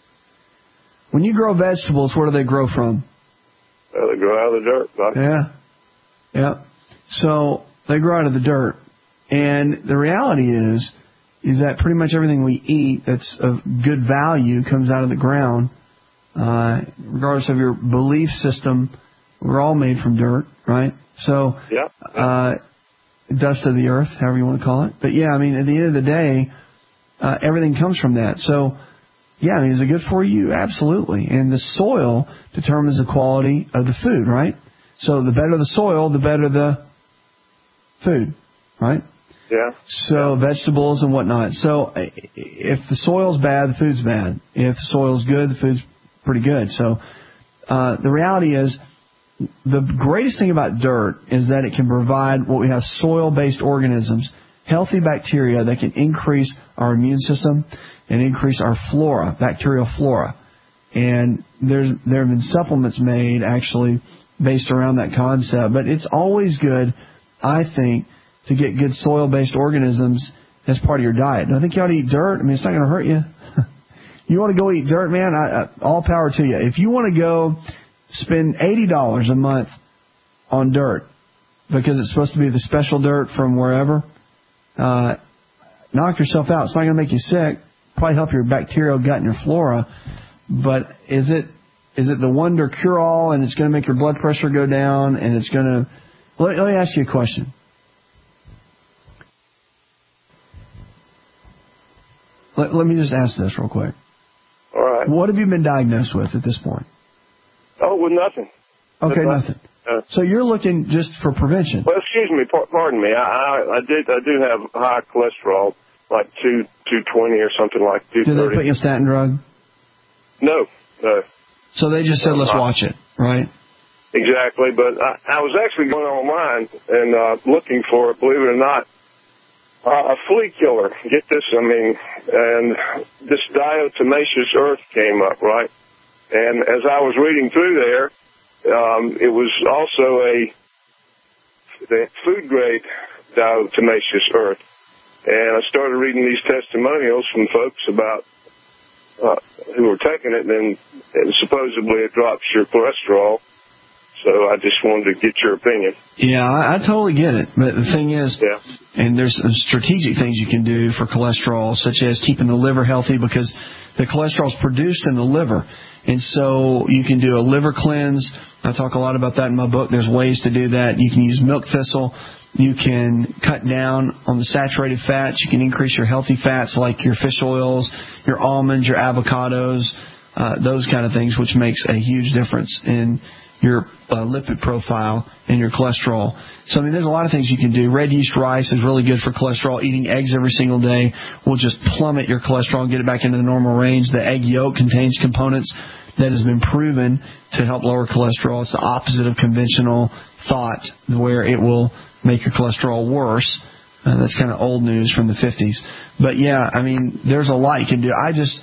When you grow vegetables, where do they grow from? Well, they grow out of the dirt. Right? Yeah. Yeah. So they grow out of the dirt. And the reality is, is that pretty much everything we eat that's of good value comes out of the ground. Uh, regardless of your belief system, we're all made from dirt, right? So, yeah. uh, dust of the earth, however you want to call it. But yeah, I mean, at the end of the day, uh, everything comes from that. So, yeah, I mean, is it good for you? Absolutely. And the soil determines the quality of the food, right? So the better the soil, the better the food, right? Yeah. So yeah. vegetables and whatnot. So if the soil's bad, the food's bad. If the soil's good, the food's pretty good. So uh, the reality is, the greatest thing about dirt is that it can provide what we have soil-based organisms, healthy bacteria that can increase our immune system and increase our flora, bacterial flora. And there's there have been supplements made actually based around that concept. But it's always good, I think, to get good soil-based organisms as part of your diet. And I think you ought to eat dirt. I mean, it's not going to hurt you. You want to go eat dirt, man? I, I, all power to you. If you want to go spend eighty dollars a month on dirt because it's supposed to be the special dirt from wherever, uh, knock yourself out. It's not going to make you sick. Probably help your bacterial gut and your flora. But is it is it the wonder cure-all and it's going to make your blood pressure go down and it's going to... Let, let me ask you a question. Let, let me just ask this real quick. All right. What have you been diagnosed with at this point? Oh, with nothing. Okay, With nothing. Uh, so you're looking just for prevention. Well, excuse me, pardon me. I, I, I did I do have high cholesterol, like two two twenty or something like two thirty. Do they put you a statin drug? No, no. So they just said, let's watch it, right? Exactly, but I, I was actually going online and uh, looking for, believe it or not, uh, a flea killer. Get this, I mean, and this diatomaceous earth came up, right? And as I was reading through there, um, it was also a the food-grade diatomaceous earth. And I started reading these testimonials from folks about uh, who were taking it, and, and supposedly it drops your cholesterol. So I just wanted to get your opinion. Yeah, I, I totally get it. But the thing is, yeah. and there's some strategic things you can do for cholesterol, such as keeping the liver healthy, because the cholesterol is produced in the liver. And so you can do a liver cleanse. I talk a lot about that in my book. There's ways to do that. You can use milk thistle. You can cut down on the saturated fats. You can increase your healthy fats like your fish oils, your almonds, your avocados, uh, those kind of things, which makes a huge difference in your uh, lipid profile and your cholesterol. So, I mean, there's a lot of things you can do. Red yeast rice is really good for cholesterol. Eating eggs every single day will just plummet your cholesterol and get it back into the normal range. The egg yolk contains components that has been proven to help lower cholesterol. It's the opposite of conventional thought, where it will make your cholesterol worse. Uh, that's kind of old news from the fifties. But, yeah, I mean, there's a lot you can do. I just...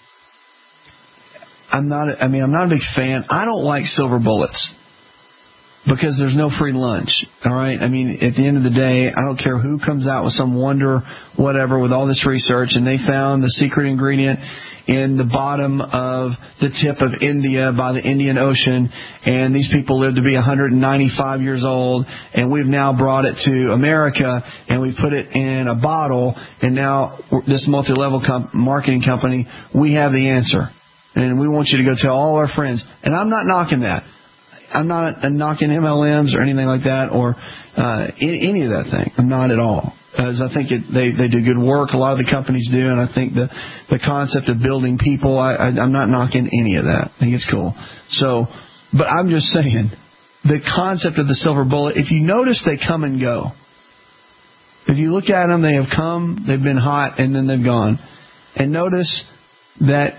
I'm not. I mean, I'm not a big fan. I don't like silver bullets because there's no free lunch. All right. I mean, at the end of the day, I don't care who comes out with some wonder, whatever, with all this research, and they found the secret ingredient in the bottom of the tip of India by the Indian Ocean, and these people live to be one hundred ninety-five years old, and we've now brought it to America, and we put it in a bottle, and now this multi-level com- marketing company, we have the answer. And we want you to go tell all our friends. And I'm not knocking that. I'm not uh, knocking M L Ms or anything like that, or uh, any of that thing. I'm not at all. As I think it, they, they do good work. A lot of the companies do. And I think the, the concept of building people, I, I, I'm not knocking any of that. I think it's cool. So, but I'm just saying, the concept of the silver bullet, if you notice, they come and go. If you look at them, they have come, they've been hot, and then they've gone. And notice that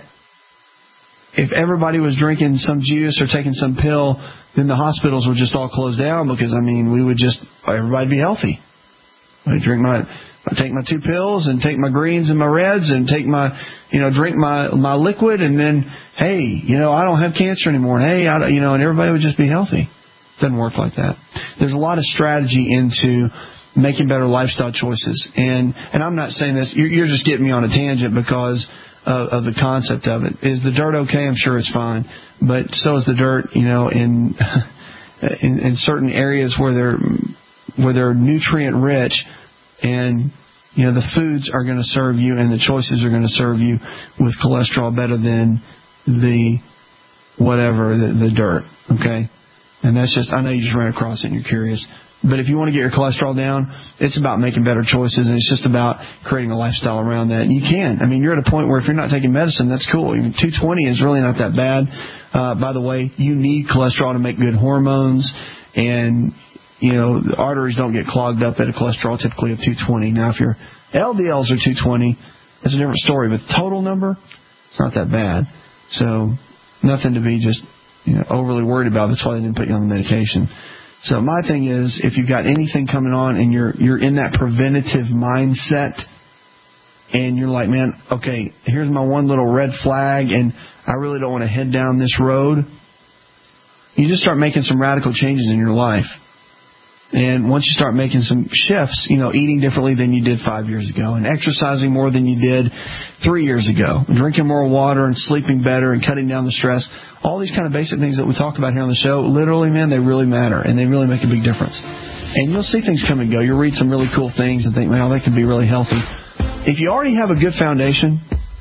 if everybody was drinking some juice or taking some pill, then the hospitals would just all close down, because, I mean, we would just, everybody be healthy. I drink my, I take my two pills and take my greens and my reds and take my, you know, drink my, my liquid, and then, hey, you know, I don't have cancer anymore. And hey, I, you know, and everybody would just be healthy. Doesn't work like that. There's a lot of strategy into making better lifestyle choices. And, and I'm not saying this, you're, you're just getting me on a tangent because Of, of the concept of it. Is the dirt okay? I'm sure it's fine, but so is the dirt, you know, in in, in certain areas where they're where they're nutrient rich, and you know the foods are going to serve you, and the choices are going to serve you with cholesterol better than the whatever the, the dirt. Okay, and that's just, I know you just ran across it and you're curious. But if you want to get your cholesterol down, it's about making better choices, and it's just about creating a lifestyle around that. And you can. I mean, you're at a point where if you're not taking medicine, that's cool. Even two twenty is really not that bad. Uh, by the way, you need cholesterol to make good hormones, and, you know, the arteries don't get clogged up at a cholesterol typically of two twenty. Now, if your L D Ls are two twenty, that's a different story. But the total number, it's not that bad. So nothing to be just, you know, overly worried about. That's why they didn't put you on the medication. So my thing is, if you've got anything coming on and you're you're in that preventative mindset, and you're like, man, okay, here's my one little red flag, and I really don't want to head down this road, you just start making some radical changes in your life. And once you start making some shifts, you know, eating differently than you did five years ago, and exercising more than you did three years ago, drinking more water and sleeping better and cutting down the stress, all these kind of basic things that we talk about here on the show, literally, man, they really matter, and they really make a big difference. And you'll see things come and go. You'll read some really cool things and think, man, they can be really healthy. If you already have a good foundation,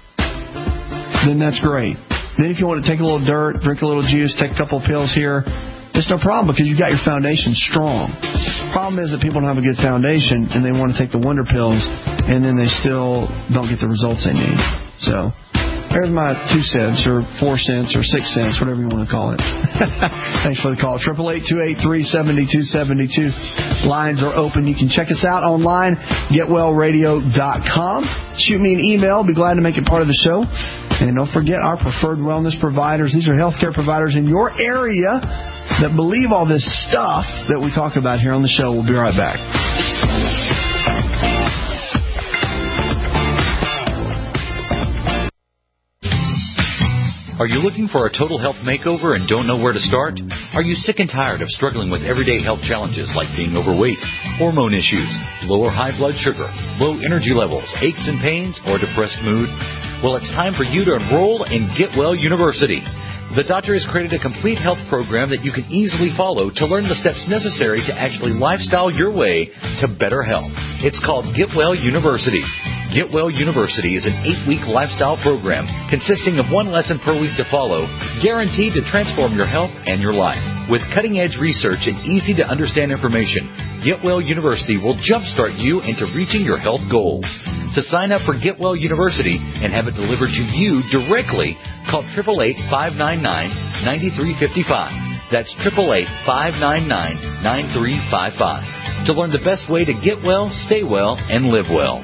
then that's great. Then if you want to take a little dirt, drink a little juice, take a couple of pills here, it's no problem, because you've got your foundation strong. Problem is that people don't have a good foundation, and they want to take the wonder pills, and then they still don't get the results they need. So there's my two cents, or four cents, or six cents, whatever you want to call it. Thanks for the call. eight eight eight, two eight three, seven two seven two. Lines are open. You can check us out online, get well radio dot com. Shoot me an email. Be glad to make it part of the show. And don't forget our preferred wellness providers. These are healthcare providers in your area that believe all this stuff that we talk about here on the show. We'll be right back. Are you looking for a total health makeover and don't know where to start? Are you sick and tired of struggling with everyday health challenges like being overweight, hormone issues, low or high blood sugar, low energy levels, aches and pains, or depressed mood? Well, it's time for you to enroll in Get Well University. The doctor has created a complete health program that you can easily follow to learn the steps necessary to actually lifestyle your way to better health. It's called Get Well University. Get Well University is an eight-week lifestyle program consisting of one lesson per week to follow, guaranteed to transform your health and your life. With cutting-edge research and easy-to-understand information, Get Well University will jumpstart you into reaching your health goals. To sign up for Get Well University and have it delivered to you directly, call eight eight eight, five nine nine, nine three five five. That's eight eight eight, five nine nine, nine three five five. To learn the best way to get well, stay well, and live well.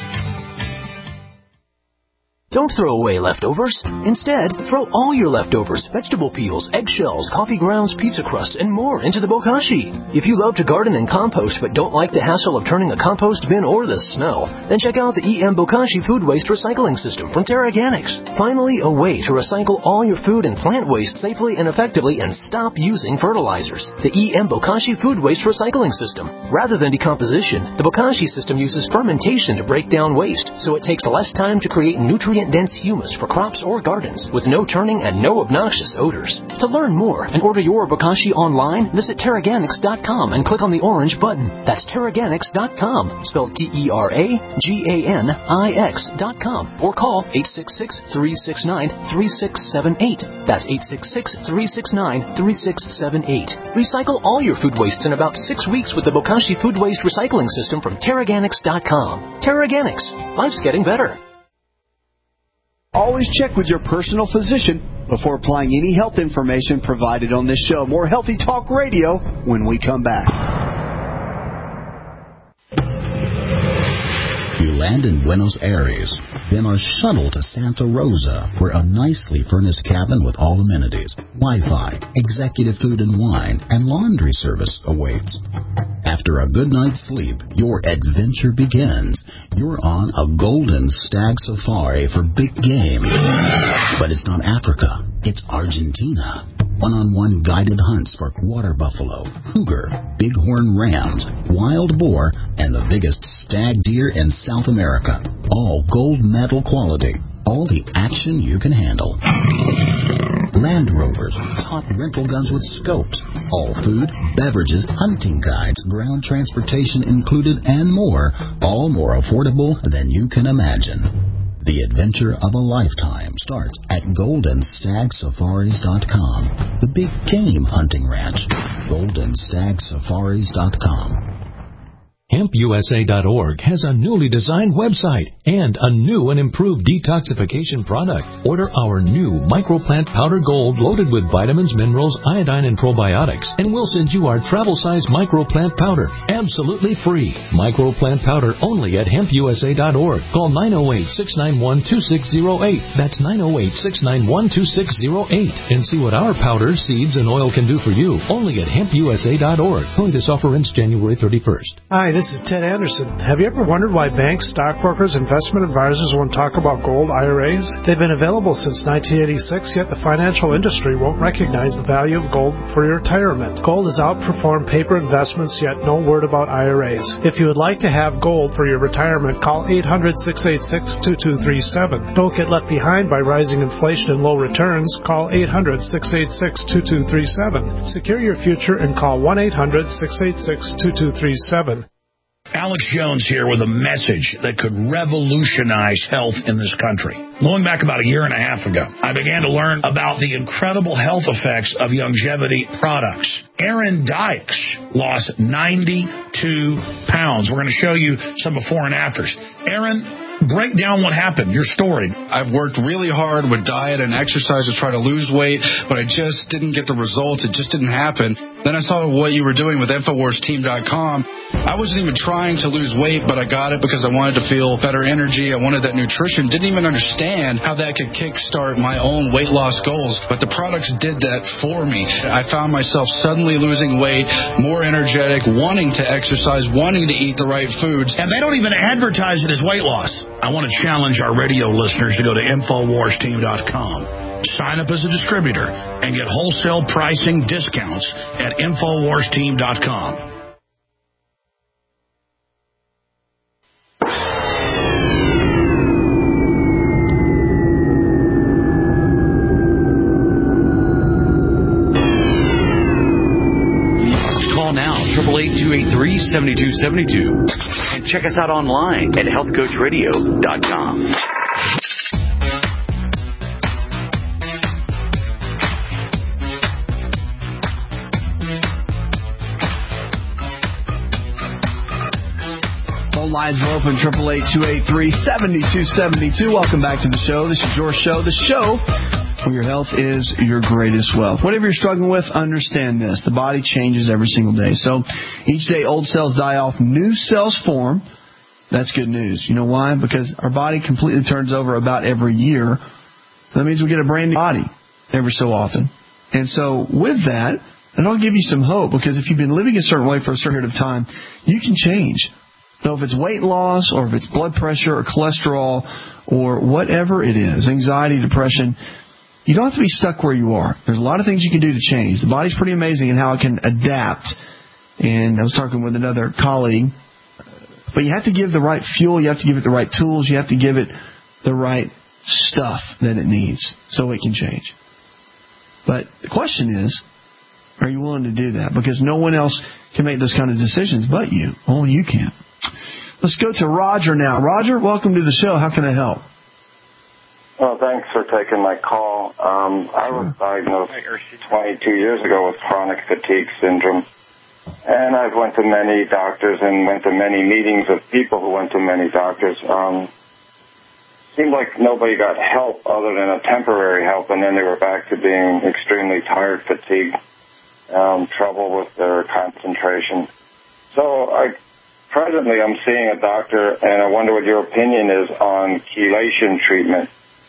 Don't throw away leftovers. Instead, throw all your leftovers, vegetable peels, eggshells, coffee grounds, pizza crusts, and more into the bokashi. If you love to garden and compost but don't like the hassle of turning a compost bin or the smell, then check out the E M Bokashi Food Waste Recycling System from Terraganics. Finally, a way to recycle all your food and plant waste safely and effectively and stop using fertilizers. The E M Bokashi Food Waste Recycling System. Rather than decomposition, the Bokashi system uses fermentation to break down waste, so it takes less time to create nutrient dense humus for crops or gardens with no turning and no obnoxious odors. To learn more and order your bokashi online, visit Terraganics dot com and click on the orange button. That's Terraganics dot com, spelled T E R A G A N I X dot com, or call eight six six, three six nine, three six seven eight. That's eight six six, three six nine, three six seven eight. Recycle all your food wastes in about six weeks with the Bokashi Food Waste Recycling System from Terraganics dot com. Terraganics. Life's getting better. Always check with your personal physician before applying any health information provided on this show. More Healthy Talk Radio when we come back. You land in Buenos Aires, then are shuttled to Santa Rosa, where a nicely furnished cabin with all amenities, Wi-Fi, executive food and wine, and laundry service awaits. After a good night's sleep, your adventure begins. You're on a golden stag safari for big game. But it's not Africa, it's Argentina. One-on-one guided hunts for water buffalo, cougar, bighorn rams, wild boar, and the biggest stag deer in South America. All gold medal quality. All the action you can handle. Land Rovers, top rental guns with scopes, all food, beverages, hunting guides, ground transportation included, and more, all more affordable than you can imagine. The adventure of a lifetime starts at golden stag safaris dot com, the big game hunting ranch. golden stag safaris dot com. Hemp U S A dot org has a newly designed website and a new and improved detoxification product. Order our new Microplant Powder Gold loaded with vitamins, minerals, iodine, and probiotics, and we'll send you our travel-size Microplant Powder absolutely free. Microplant Powder only at Hemp U S A dot org. Call nine oh eight, six nine one, two six oh eight. That's nine oh eight, six nine one, two six oh eight. And see what our powder, seeds, and oil can do for you only at Hemp U S A dot org. Only this offer ends January thirty-first. Hi, this is Ted Anderson. Have you ever wondered why banks, stockbrokers, investment advisors won't talk about gold I R As? They've been available since nineteen eighty-six, yet the financial industry won't recognize the value of gold for your retirement. Gold has outperformed paper investments, yet no word about I R As. If you would like to have gold for your retirement, call eight hundred, six eight six, two two three seven. Don't get left behind by rising inflation and low returns. Call eight hundred, six eight six, two two three seven. Secure your future and call one eight hundred, six eight six, two two three seven. Alex Jones here with a message that could revolutionize health in this country. Going back about a year and a half ago, I began to learn about the incredible health effects of longevity products. Aaron Dykes lost ninety-two pounds. We're going to show you some before and afters. Aaron, break down what happened, your story. I've worked really hard with diet and exercise to try to lose weight, but I just didn't get the results. It just didn't happen. Then I saw what you were doing with Infowars Team dot com. I wasn't even trying to lose weight, but I got it because I wanted to feel better energy. I wanted that nutrition. Didn't even understand how that could kickstart my own weight loss goals, but the products did that for me. I found myself suddenly losing weight, more energetic, wanting to exercise, wanting to eat the right foods. And they don't even advertise it as weight loss. I want to challenge our radio listeners to go to Infowars Team dot com. Sign up as a distributor and get wholesale pricing discounts at Infowars Team dot com. seventy-two seventy-two. And check us out online at health coach radio dot com. Phone lines are open, eight eight eight, two eight three, seven two seven two. Welcome back to the show. This is your show. The show where your health is your greatest wealth. Whatever you're struggling with, understand this. The body changes every single day. So each day old cells die off, new cells form. That's good news. You know why? Because our body completely turns over about every year. So that means we get a brand new body every so often. And so with that, and I'll give you some hope, because if you've been living a certain way for a certain period of time, you can change. So if it's weight loss, or if it's blood pressure, or cholesterol, or whatever it is, anxiety, depression, you don't have to be stuck where you are. There's a lot of things you can do to change. The body's pretty amazing in how it can adapt. And I was talking with another colleague, but you have to give the right fuel, you have to give it the right tools, you have to give it the right stuff that it needs so it can change. But the question is, are you willing to do that? Because no one else can make those kind of decisions but you. Only you can. Let's go to Roger now. Roger, welcome to the show. How can I help? Well, thanks for taking my call. Um, I was diagnosed twenty-two years ago with chronic fatigue syndrome. And I've went to many doctors and went to many meetings of people who went to many doctors. Um, seemed like nobody got help other than a temporary help, and then they were back to being extremely tired, fatigued, um, trouble with their concentration. So I, presently I'm seeing a doctor, and I wonder what your opinion is on chelation treatment.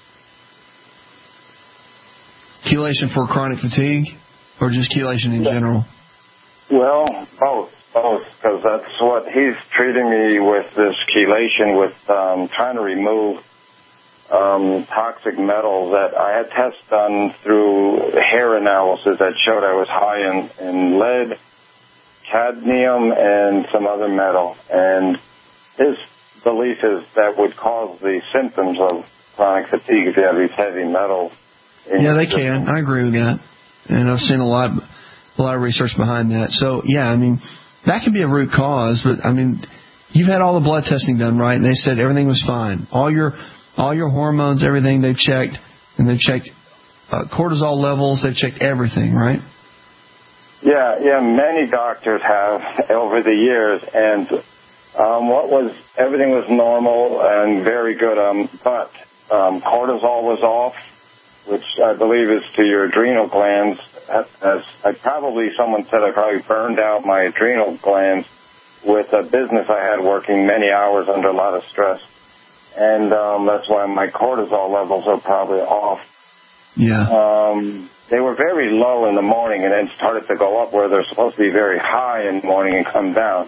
Chelation for chronic fatigue, or just chelation in general? Well, both, both, because that's what he's treating me with, this chelation, with um, trying to remove um, toxic metals. That I had tests done through hair analysis that showed I was high in, in lead, cadmium, and some other metal. And his belief is that would cause the symptoms of chronic fatigue if you have these heavy metals. Yeah, they can. I agree with that. And I've seen a lot, a lot of research behind that. So, yeah, I mean, that can be a root cause. But, I mean, you've had all the blood testing done, right? And they said everything was fine. All your all your hormones, everything they've checked. And they've checked uh, cortisol levels. They've checked everything, right? Yeah, yeah, many doctors have over the years. And um, what was everything was normal and very good. Um, but um, cortisol was off, which I believe is to your adrenal glands. As I probably, someone said I probably burned out my adrenal glands with a business I had working many hours under a lot of stress. And um, that's why my cortisol levels are probably off. Yeah. Um, they were very low in the morning and then started to go up where they're supposed to be very high in the morning and come down.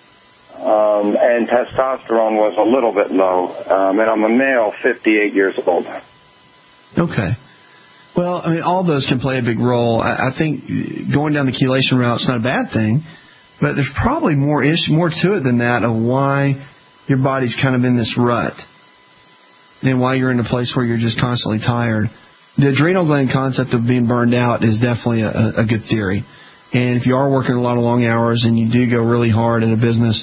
Um, and testosterone was a little bit low. Um, and I'm a male, fifty-eight years old. Okay. Well, I mean, all those can play a big role. I, I think going down the chelation route is not a bad thing, but there's probably more ish, more to it than that of why your body's kind of in this rut and why you're in a place where you're just constantly tired. The adrenal gland concept of being burned out is definitely a, a good theory. And if you are working a lot of long hours and you do go really hard in a business,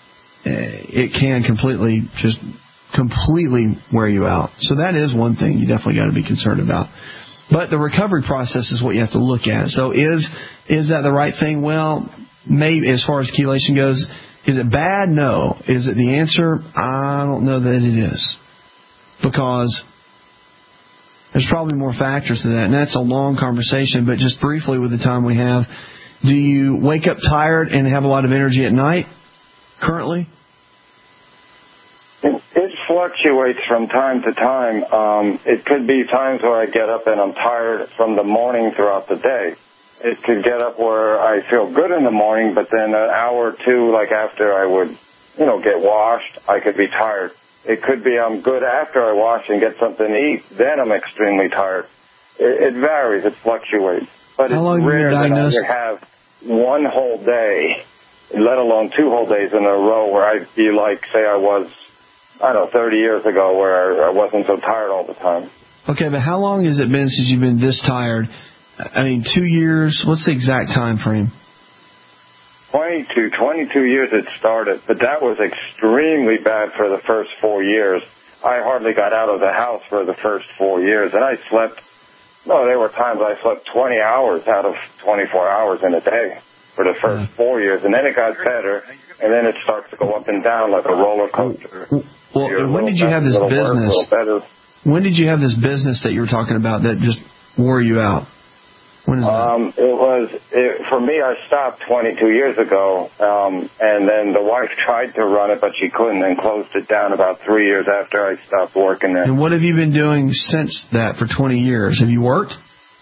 it can completely just completely wear you out. So that is one thing you definitely got to be concerned about. But the recovery process is what you have to look at. So is is that the right thing? Well, maybe as far as chelation goes, is it bad? No. Is it the answer? I don't know that it is. Because there's probably more factors to that. And that's a long conversation, but just briefly with the time we have, do you wake up tired and have a lot of energy at night currently? It fluctuates from time to time. Um, it could be times where I get up and I'm tired from the morning throughout the day. It could get up where I feel good in the morning, but then an hour or two, like after I would, you know, get washed, I could be tired. It could be I'm good after I wash and get something to eat, then I'm extremely tired. It, it varies. It fluctuates. But How it's long rare have you been that I would have one whole day, let alone two whole days in a row where I'd be like, say I was, I don't know, thirty years ago where I wasn't so tired all the time. Okay, but how long has it been since you've been this tired? I mean, two years? What's the exact time frame? twenty-two, twenty-two years it started, but that was extremely bad for the first four years. I hardly got out of the house for the first four years, and I slept, no, there were times I slept twenty hours out of twenty-four hours in a day for the first mm. four years, and then it got better, and then it starts to go up and down like a roller coaster. Well, You're when did you have this business? Worse, when did you have this business that you were talking about that just wore you out? When is that? Um, it was, it, for me, I stopped twenty-two years ago, um, and then the wife tried to run it, but she couldn't, and closed it down about three years after I stopped working there. And what have you been doing since that for twenty years? Have you worked?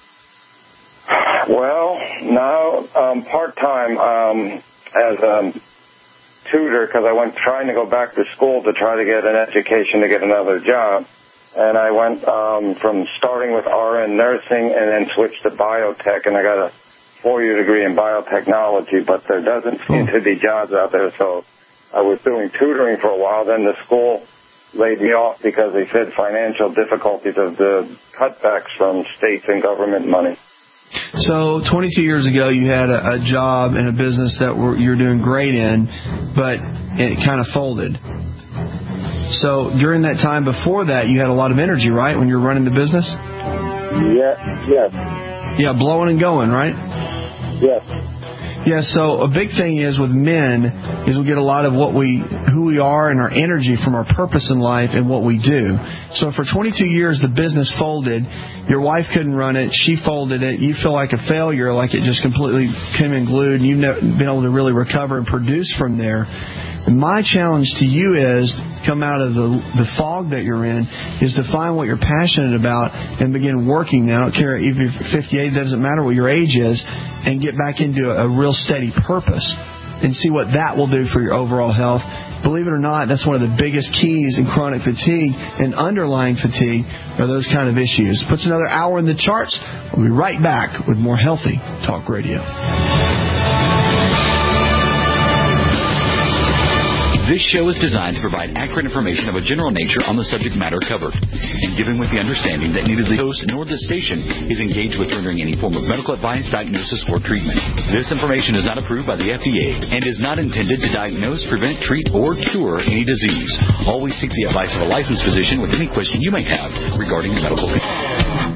Well, no, um, part-time um, as a tutor, because I went trying to go back to school to try to get an education to get another job. And I went um, from starting with R N nursing and then switched to biotech, and I got a four-year degree in biotechnology, but there doesn't seem to be jobs out there. So I was doing tutoring for a while. Then the school laid me off because they said financial difficulties of the cutbacks from states and government money. So twenty-two years ago, you had a, a job and a business that were, you're doing great in, but it kind of folded. So during that time before that, you had a lot of energy, right, when you were running the business? Yeah, yes. Yeah, blowing and going, right? Yes. Yeah, so a big thing is with men is we get a lot of what we, who we are and our energy from our purpose in life and what we do. So for twenty-two years, the business folded. Your wife couldn't run it. She folded it. You feel like a failure, like it just completely came unglued, and you've never been able to really recover and produce from there. My challenge to you is come out of the the fog that you're in, is to find what you're passionate about and begin working. Now, I don't care, even if you're fifty-eight, it doesn't matter what your age is, and get back into a, a real steady purpose and see what that will do for your overall health. Believe it or not, that's one of the biggest keys in chronic fatigue and underlying fatigue are those kind of issues. Puts another hour in the charts. We'll be right back with more Healthy Talk Radio. This show is designed to provide accurate information of a general nature on the subject matter covered, and given with the understanding that neither the host nor the station is engaged with rendering any form of medical advice, diagnosis, or treatment. This information is not approved by the F D A and is not intended to diagnose, prevent, treat, or cure any disease. Always seek the advice of a licensed physician with any question you may have regarding medical condition.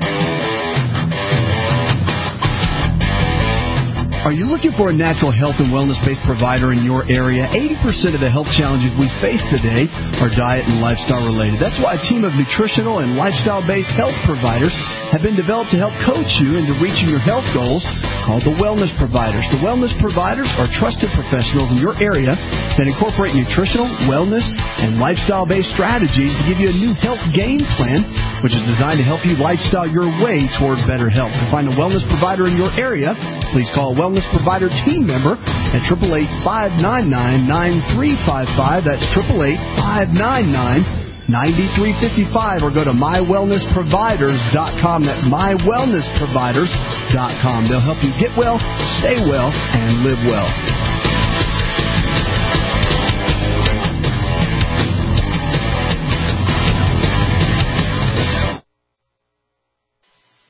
Are you looking for a natural health and wellness-based provider in your area? eighty percent of the health challenges we face today are diet and lifestyle-related. That's why a team of nutritional and lifestyle-based health providers have been developed to help coach you into reaching your health goals, called the Wellness Providers. The Wellness Providers are trusted professionals in your area that incorporate nutritional, wellness, and lifestyle-based strategies to give you a new health game plan, which is designed to help you lifestyle your way toward better health. To find a wellness provider in your area, please call a Wellness Provider team member at eight eight eight, five nine nine, nine three five five. That's eight eight eight, five nine nine, nine three five five. Or go to my wellness providers dot com. That's my wellness providers dot com. They'll help you get well, stay well, and live well.